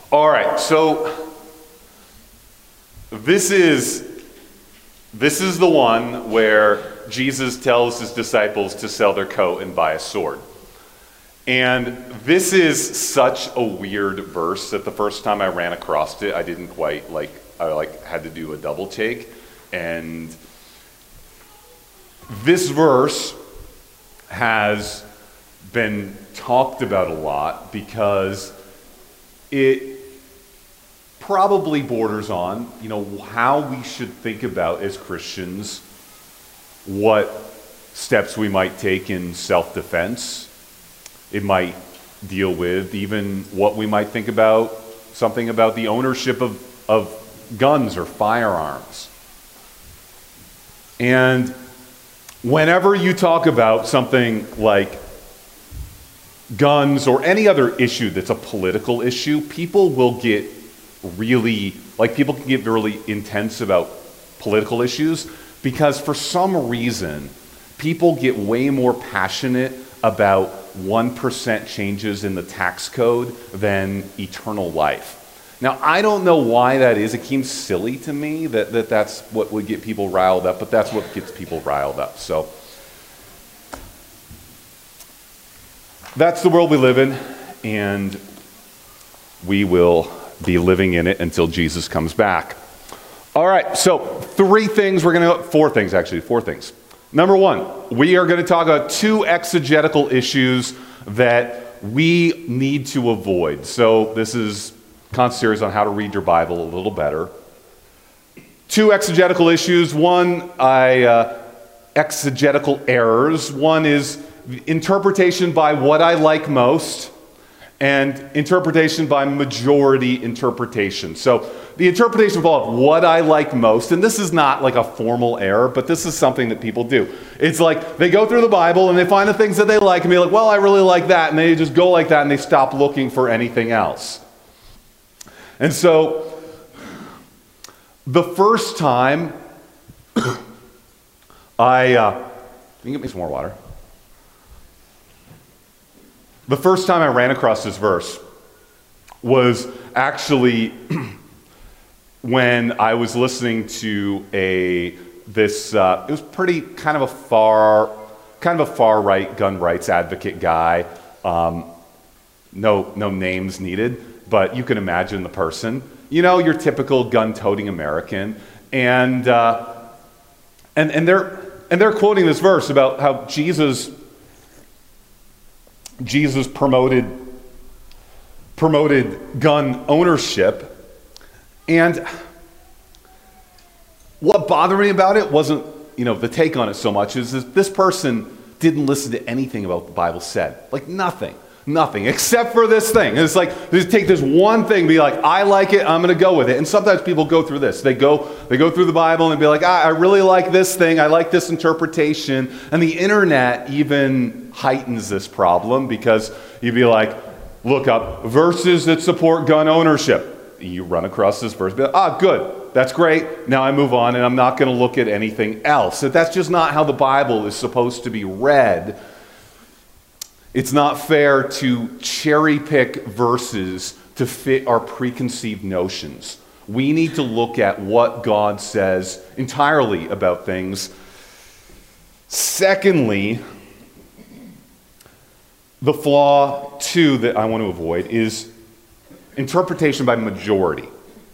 All right, so this is the one where Jesus tells his disciples to sell their coat and buy a sword. And this is such a weird verse that the first time I ran across it, I didn't quite I had to do a double take. And this verse has been talked about a lot because it probably borders on, how we should think about as Christians what steps we might take in self-defense. It might deal with even what we might think about, something about the ownership of guns or firearms. And whenever you talk about something like guns or any other issue that's a political issue, people can get really intense about political issues because for some reason, people get way more passionate about 1% changes in the tax code than eternal life. Now, I don't know why that is. It seems silly to me that's what would get people riled up, but that's what gets people riled up. So that's the world we live in, and we will be living in it until Jesus comes back. All right, so four things. Number one, we are going to talk about two exegetical issues that we need to avoid. So this is a constant series on how to read your Bible a little better. Two exegetical issues. One, exegetical errors. One is interpretation by what I like most, and interpretation by majority interpretation. So the interpretation involved what I like most, and this is not like a formal error, but this is something that people do. It's like they go through the Bible and they find the things that they like and be like, well, I really like that, and they just go like that and they stop looking for anything else. And so the first time you can get me some more water. The first time I ran across this verse was actually when I was listening to it was pretty kind of a far right gun rights advocate guy. No names needed, but you can imagine the person. Your typical gun-toting American, and they're quoting this verse about how Jesus promoted gun ownership. And what bothered me about it wasn't, the take on it so much, is this person didn't listen to anything about what the Bible said. Like nothing, except for this thing. And it's like, they take this one thing, be like, I like it, I'm going to go with it. And sometimes people go through this. They go through the Bible and be like, I really like this thing, I like this interpretation. And the internet even heightens this problem because you'd be like, look up verses that support gun ownership. You run across this verse, be like, good, that's great. Now I move on and I'm not going to look at anything else. That's just not how the Bible is supposed to be read. It's not fair to cherry pick verses to fit our preconceived notions. We need to look at what God says entirely about things. Secondly, the flaw, too, that I want to avoid is interpretation by majority.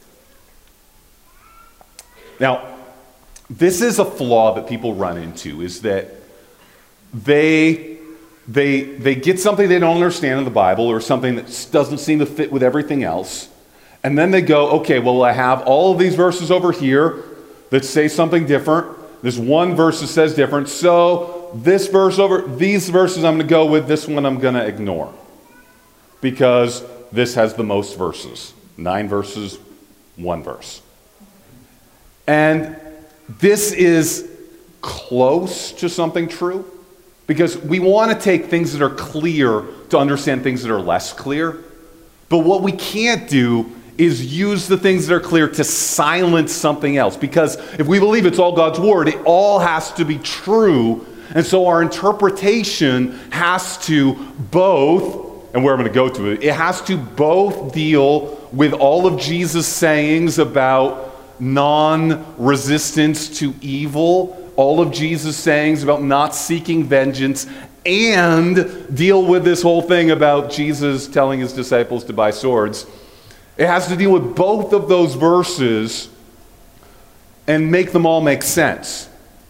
Now, this is a flaw that people run into, is that they get something they don't understand in the Bible or something that doesn't seem to fit with everything else, and then they go, okay, well, I have all of these verses over here that say something different. This one verse that says different, so this verse over these verses I'm going to go with, this one I'm going to ignore because this has the most verses. 9 verses, 1 verse. And this is close to something true because we want to take things that are clear to understand things that are less clear. But what we can't do is use the things that are clear to silence something else. Because if we believe it's all God's word, it all has to be true. And so our interpretation has to both and where I'm going to go to. It has to both deal with all of Jesus' sayings about non-resistance to evil, all of Jesus' sayings about not seeking vengeance, and deal with this whole thing about Jesus telling his disciples to buy swords. It has to deal with both of those verses and make them all make sense.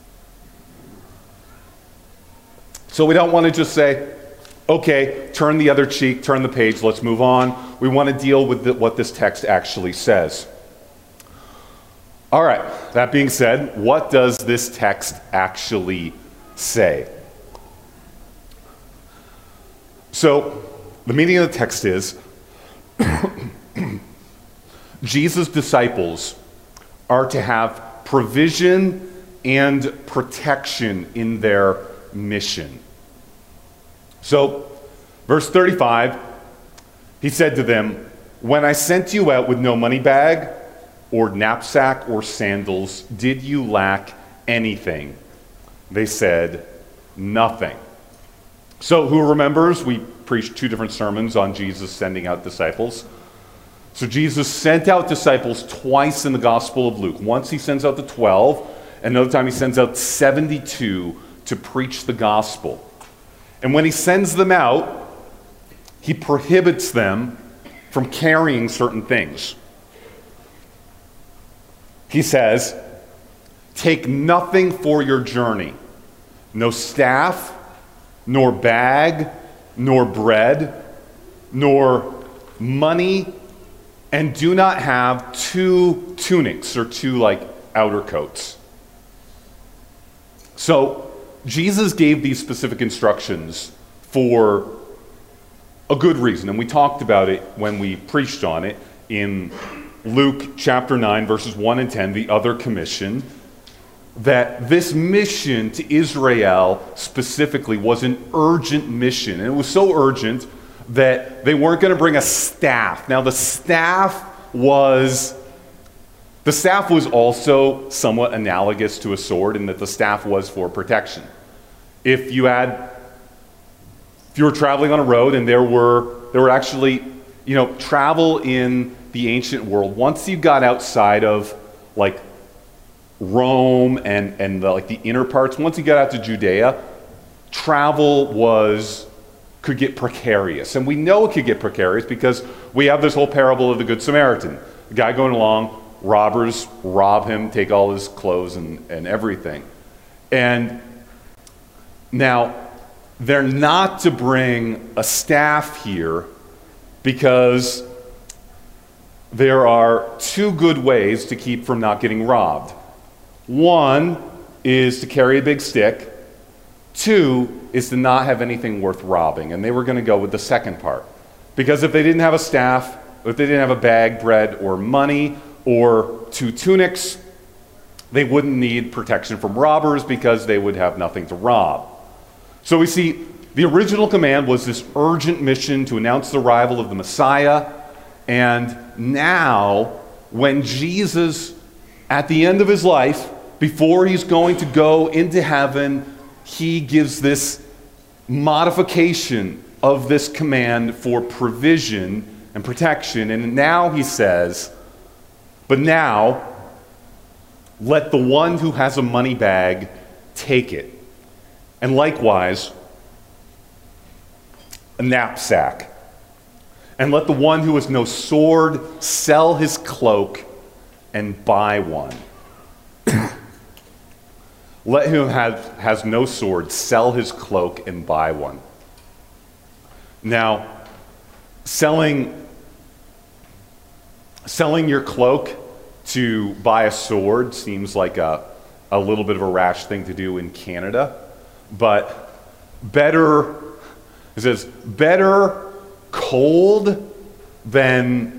So we don't want to just say, okay, turn the other cheek, turn the page, let's move on. We want to deal with what this text actually says. All right, that being said, what does this text actually say? So, the meaning of the text is, Jesus' disciples are to have provision and protection in their mission. So, verse 35, he said to them, "When I sent you out with no money bag, or knapsack, or sandals, did you lack anything?" They said, "Nothing." So who remembers? We preached 2 different sermons on Jesus sending out disciples. So Jesus sent out disciples twice in the Gospel of Luke. Once he sends out the 12, and another time he sends out 72 to preach the gospel. And when he sends them out, he prohibits them from carrying certain things. He says, "Take nothing for your journey, no staff, nor bag, nor bread, nor money, and do not have 2 tunics," or 2 outer coats. So Jesus gave these specific instructions for a good reason, and we talked about it when we preached on it in Luke chapter 9, verses 1 and 10, the other commission, that this mission to Israel specifically was an urgent mission. And it was so urgent that they weren't going to bring a staff. Now, the staff was also somewhat analogous to a sword in that the staff was for protection. If you were traveling on a road and there were actually, travel in the ancient world, once you got outside of Rome and the inner parts, once you got out to Judea, travel could get precarious. And we know it could get precarious because we have this whole parable of the Good Samaritan. The guy going along, robbers rob him, take all his clothes and everything. And now, they're not to bring a staff here because there are 2 good ways to keep from not getting robbed. One is to carry a big stick. 2 is to not have anything worth robbing. And they were going to go with the second part. Because if they didn't have a staff, if they didn't have a bag, bread, or money, or 2 tunics, they wouldn't need protection from robbers because they would have nothing to rob. So we see the original command was this urgent mission to announce the arrival of the Messiah. And now, when Jesus, at the end of his life, before he's going to go into heaven, he gives this modification of this command for provision and protection. And now he says, "But now, let the one who has a money bag take it. And likewise, a knapsack. And let the one who has no sword sell his cloak and buy one." Let him who has no sword sell his cloak and buy one. Now, selling your cloak to buy a sword seems like a little bit of a rash thing to do in Canada, but it says, better cold than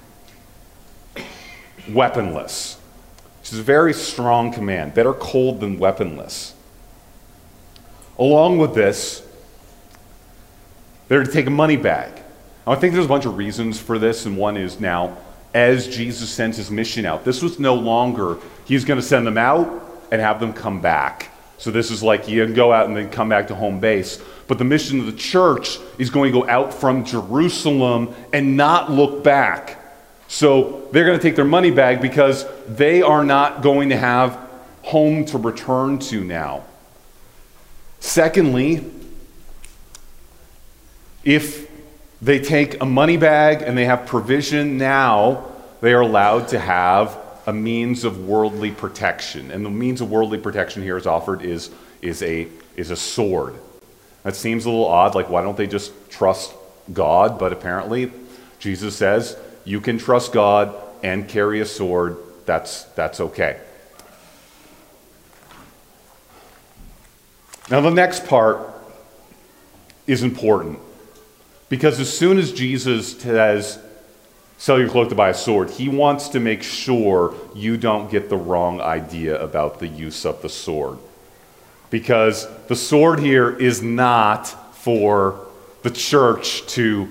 weaponless. Which is a very strong command. Better cold than weaponless. Along with this, they're to take a money bag. Now, I think there's a bunch of reasons for this, and one is now, as Jesus sends his mission out, this was no longer, he's going to send them out and have them come back. So this is like you can go out and then come back to home base. But the mission of the church is going to go out from Jerusalem and not look back. So they're going to take their money back because they are not going to have home to return to now. Secondly, if they take a money bag and they have provision now, they are allowed to have a means of worldly protection. And the means of worldly protection here is offered is a sword. That seems a little odd, like why don't they just trust God? But apparently Jesus says you can trust God and carry a sword. That's okay. Now the next part is important, because as soon as Jesus says, sell your cloak to buy a sword, he wants to make sure you don't get the wrong idea about the use of the sword. Because the sword here is not for the church to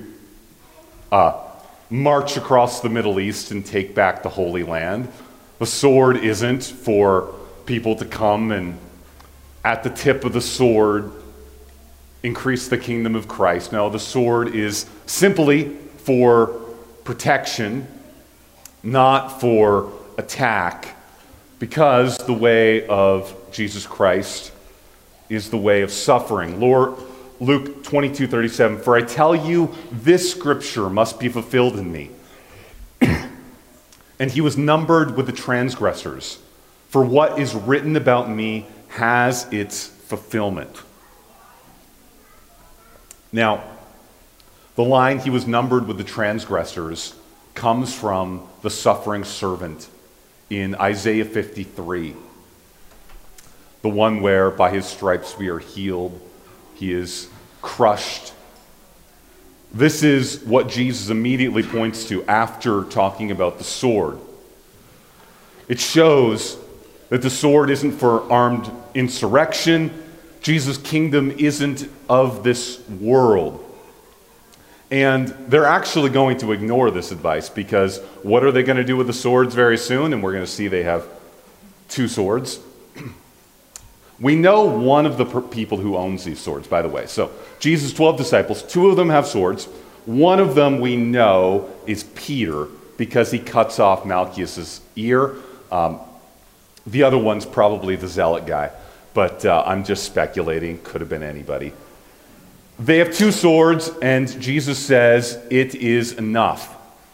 march across the Middle East and take back the Holy Land. The sword isn't for people to come and at the tip of the sword increase the kingdom of Christ. No, the sword is simply for protection, not for attack, because the way of Jesus Christ is the way of suffering. Luke 22:37, for I tell you, this scripture must be fulfilled in me. And he was numbered with the transgressors, for what is written about me has its fulfillment. Now, the line, he was numbered with the transgressors, comes from the suffering servant in Isaiah 53. The one where by his stripes we are healed, he is crushed. This is what Jesus immediately points to after talking about the sword. It shows that the sword isn't for armed insurrection. Jesus' kingdom isn't of this world. And they're actually going to ignore this advice, because what are they going to do with the swords very soon? And we're going to see they have 2 swords. We know one of the people who owns these swords, by the way. So Jesus' 12 disciples, 2 of them have swords. One of them we know is Peter, because he cuts off Malchus's ear. The other one's probably the zealot guy, but I'm just speculating. Could have been anybody. They have 2 swords, and Jesus says it is enough.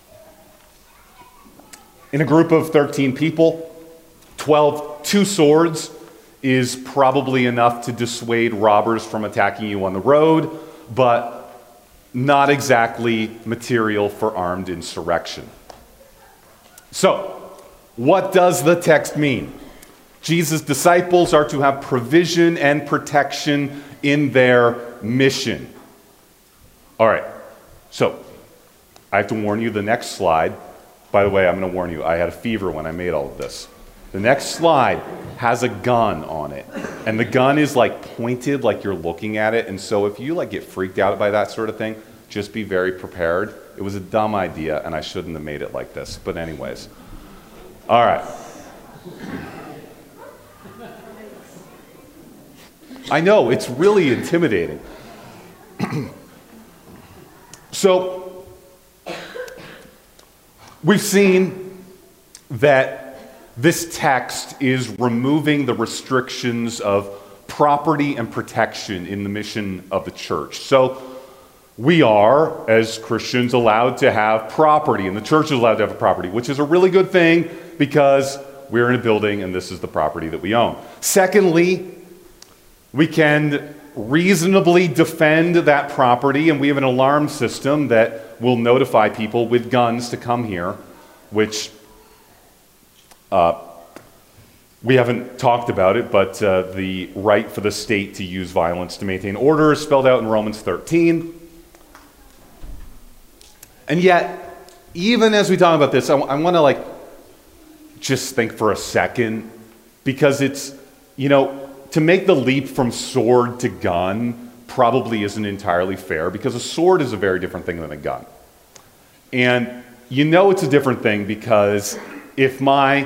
In a group of 13 people, 2 swords is probably enough to dissuade robbers from attacking you on the road, but not exactly material for armed insurrection. So, what does the text mean? Jesus' disciples are to have provision and protection in their mission. All right, so I have to warn you, the next slide, by the way, I'm going to warn you, I had a fever when I made all of this. The next slide has a gun on it, and the gun is like pointed like you're looking at it, and so if you like get freaked out by that sort of thing, just be very prepared. It was a dumb idea, and I shouldn't have made it like this, but anyways. All right. I know, it's really intimidating. So, we've seen that this text is removing the restrictions of property and protection in the mission of the church. So, we are, as Christians, allowed to have property, and the church is allowed to have a property, which is a really good thing because we're in a building and this is the property that we own. Secondly, we can reasonably defend that property, and we have an alarm system that will notify people with guns to come here, which we haven't talked about it, but the right for the state to use violence to maintain order is spelled out in Romans 13. And yet, even as we talk about this, I want to just think for a second, because it's, to make the leap from sword to gun probably isn't entirely fair, because a sword is a very different thing than a gun. And it's a different thing because if one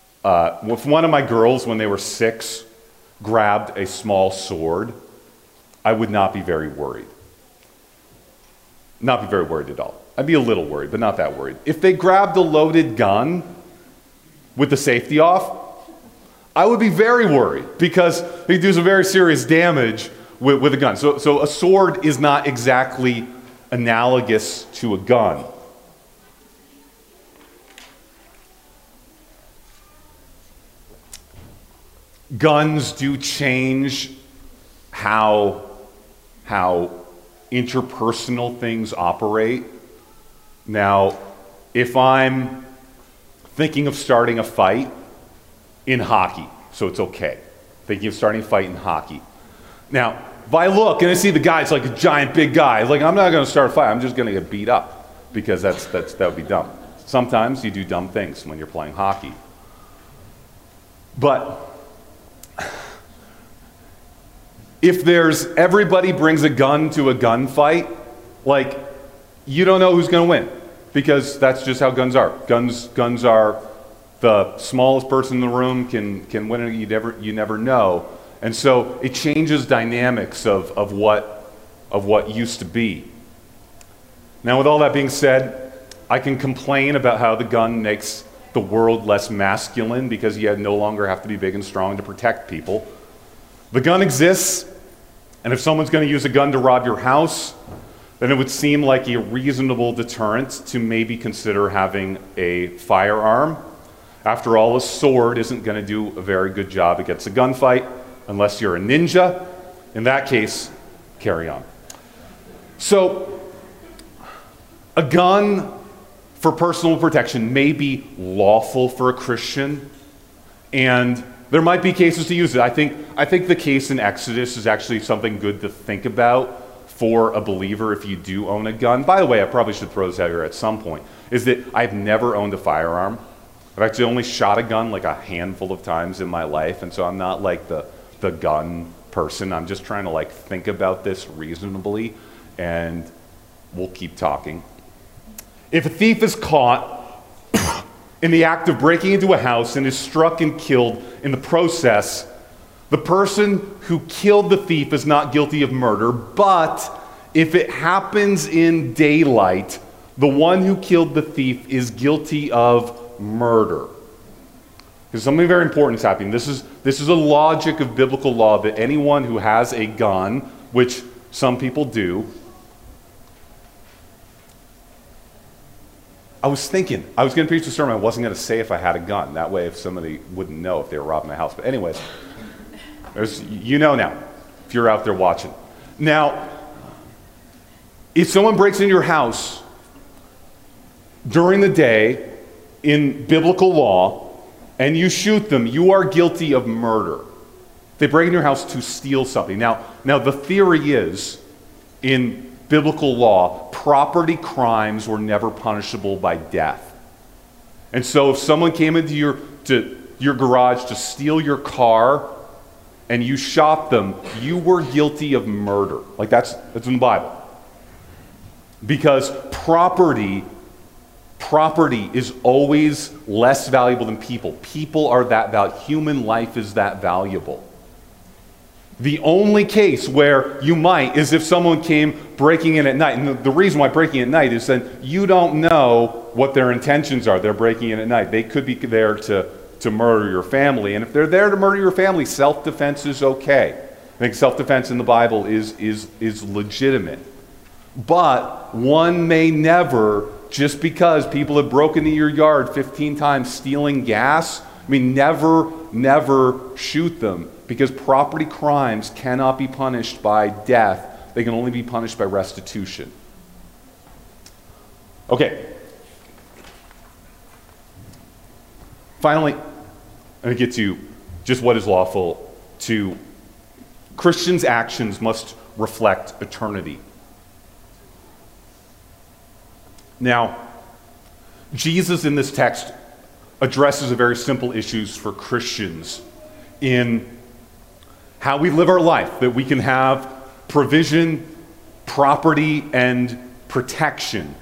of my girls, when they were 6, grabbed a small sword, I would not be very worried. Not be very worried at all. I'd be a little worried, but not that worried. If they grabbed a loaded gun with the safety off, I would be very worried because they do some very serious damage with a gun. So a sword is not exactly analogous to a gun. Guns do change how interpersonal things operate. Now, if I'm thinking of starting a fight in hockey, so it's okay. Thinking of starting a fight in hockey. Now, if I look and I see the guy's like a giant big guy, like I'm not going to start a fight, I'm just going to get beat up because that would be dumb. Sometimes you do dumb things when you're playing hockey. But if everybody brings a gun to a gunfight, like, you don't know who's going to win because that's just how guns are. Guns are the smallest person in the room can win it. You never know, and so it changes dynamics of what used to be. Now, with all that being said, I can complain about how the gun makes the world less masculine because you no longer have to be big and strong to protect people. The gun exists, and if someone's going to use a gun to rob your house, then it would seem like a reasonable deterrent to maybe consider having a firearm. After all, a sword isn't going to do a very good job against a gunfight unless you're a ninja. In that case, carry on. So, a gun for personal protection may be lawful for a Christian, and there might be cases to use it. I think the case in Exodus is actually something good to think about for a believer if you do own a gun. By the way, I probably should throw this out here at some point, is that I've never owned a firearm. I've actually only shot a gun like a handful of times in my life, and so I'm not like the gun person. I'm just trying to like think about this reasonably, and we'll keep talking. If a thief is caught in the act of breaking into a house and is struck and killed in the process, the person who killed the thief is not guilty of murder, but if it happens in daylight, the one who killed the thief is guilty of murder. Because something very important is happening. This is a logic of biblical law that anyone who has a gun, which some people do. I was thinking, I was going to preach a sermon I wasn't going to say if I had a gun. That way if somebody wouldn't know if they were robbing my house. But anyways, you know now, if you're out there watching. Now, if someone breaks into your house during the day in biblical law and you shoot them, you are guilty of murder. They break into your house to steal something. Now the theory is, in biblical law, property crimes were never punishable by death. And so if someone came into your garage to steal your car and you shot them, you were guilty of murder. Like that's in the Bible. Because property is always less valuable than people. People are that valuable. Human life is that valuable. The only case where you might is if someone came breaking in at night. And the reason why breaking at night is that you don't know what their intentions are. They're breaking in at night. They could be there to murder your family. And if they're there to murder your family, self-defense is okay. I think self-defense in the Bible is legitimate. But one may never, just because people have broken into your yard 15 times stealing gas, never shoot them. Because property crimes cannot be punished by death. They can only be punished by restitution. Okay. Finally, I'm going to get to just what is lawful. To Christians' actions must reflect eternity. Now, Jesus in this text addresses a very simple issues for Christians in how we live our life, that we can have provision, property, and protection.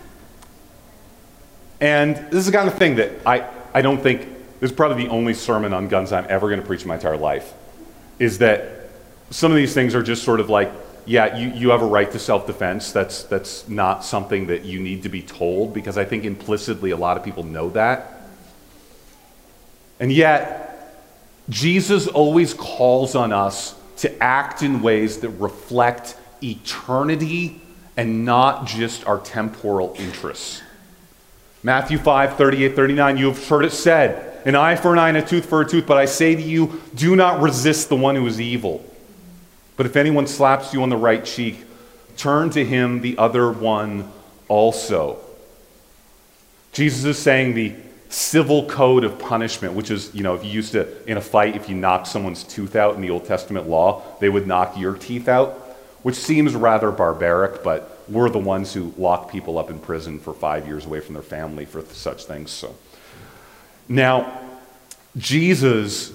And this is the kind of thing that I don't think, this is probably the only sermon on guns I'm ever going to preach in my entire life, is that some of these things are just sort of like, yeah, you have a right to self-defense. That's not something that you need to be told, because I think implicitly a lot of people know that. And yet, Jesus always calls on us to act in ways that reflect eternity and not just our temporal interests. Matthew 5:38-39, you have heard it said, an eye for an eye and a tooth for a tooth, but I say to you, do not resist the one who is evil. But if anyone slaps you on the right cheek, turn to him the other one also. Jesus is saying the civil code of punishment, which is, if you used to, in a fight, if you knocked someone's tooth out in the Old Testament law, they would knock your teeth out, which seems rather barbaric, but we're the ones who lock people up in prison for 5 years away from their family for such things. So now, Jesus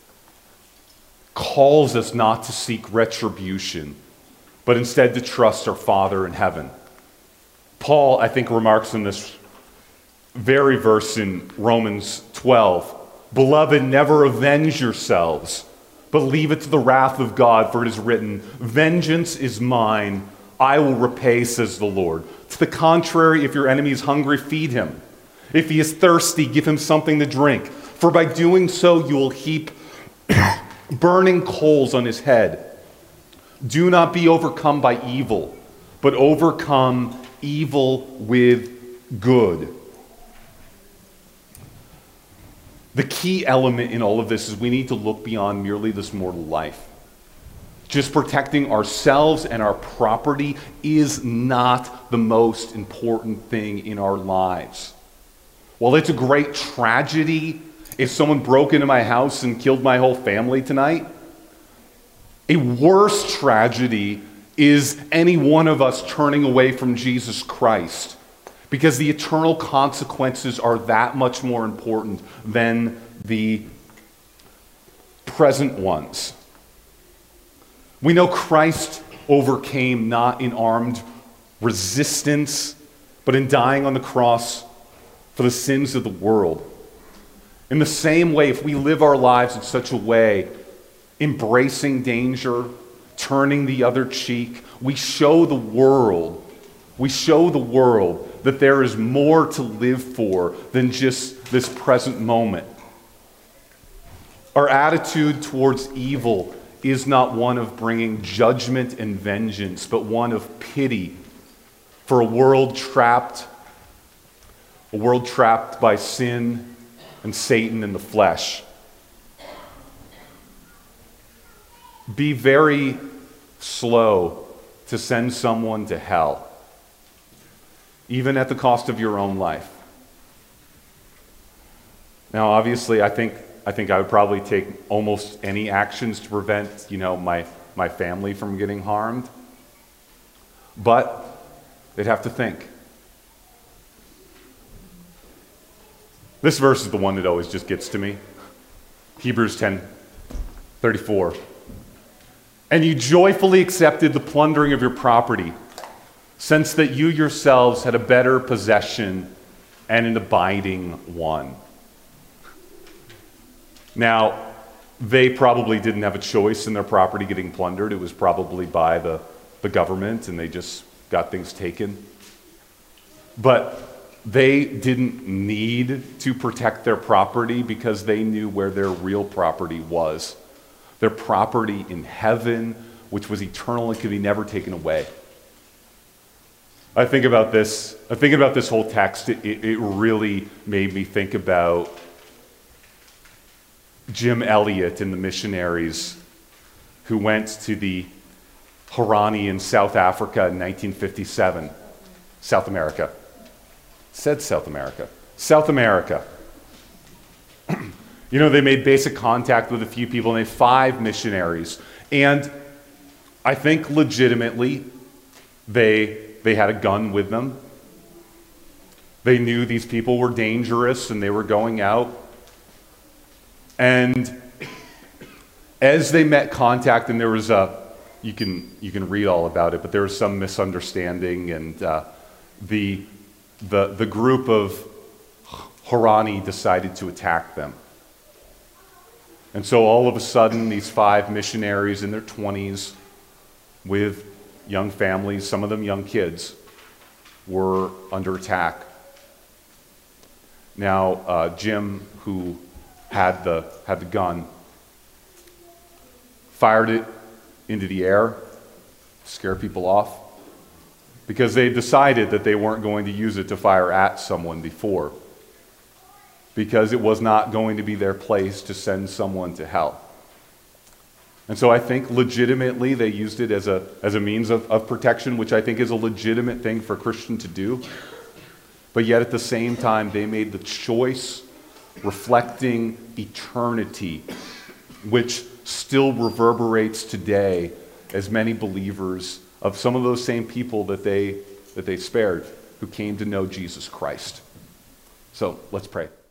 calls us not to seek retribution, but instead to trust our Father in heaven. Paul, I think, remarks in this very verse in Romans 12, beloved, never avenge yourselves, but leave it to the wrath of God, for it is written, vengeance is mine, I will repay, says the Lord. To the contrary, if your enemy is hungry, feed him. If he is thirsty, give him something to drink. For by doing so, you will heap burning coals on his head. Do not be overcome by evil, but overcome evil with good. The key element in all of this is we need to look beyond merely this mortal life. Just protecting ourselves and our property is not the most important thing in our lives. While it's a great tragedy if someone broke into my house and killed my whole family tonight, a worse tragedy is any one of us turning away from Jesus Christ, because the eternal consequences are that much more important than the present ones. We know Christ overcame not in armed resistance, but in dying on the cross for the sins of the world. In the same way, if we live our lives in such a way, embracing danger, turning the other cheek, we show the world that there is more to live for than just this present moment. Our attitude towards evil is not one of bringing judgment and vengeance, but one of pity for a world trapped by sin and Satan and the flesh. Be very slow to send someone to hell, even at the cost of your own life. Now, obviously, I think I would probably take almost any actions to prevent, my family from getting harmed. But they'd have to think. This verse is the one that always just gets to me. Hebrews 10:34. And you joyfully accepted the plundering of your property, since that you yourselves had a better possession and an abiding one. Now, they probably didn't have a choice in their property getting plundered. It was probably by the government, and they just got things taken. But they didn't need to protect their property because they knew where their real property was. Their property in heaven, which was eternal and could be never taken away. I think about this whole text. It really made me think about Jim Elliot and the missionaries who went to the Harani in South Africa in 1957. South America. Said South America. South America. They made basic contact with a few people, and they had 5 missionaries. And I think legitimately they had a gun with them. They knew these people were dangerous and they were going out. And as they met contact, and there was you can read all about it, but there was some misunderstanding, and the group of Harani decided to attack them. And so all of a sudden, these 5 missionaries in their 20s with young families, some of them young kids, were under attack. Now, Jim, who had the gun, fired it into the air to scare people off because they decided that they weren't going to use it to fire at someone before, because it was not going to be their place to send someone to hell. And so I think legitimately they used it as a means of protection, which I think is a legitimate thing for a Christian to do. But yet at the same time, they made the choice reflecting eternity, which still reverberates today as many believers of some of those same people that they spared, who came to know Jesus Christ. So let's pray.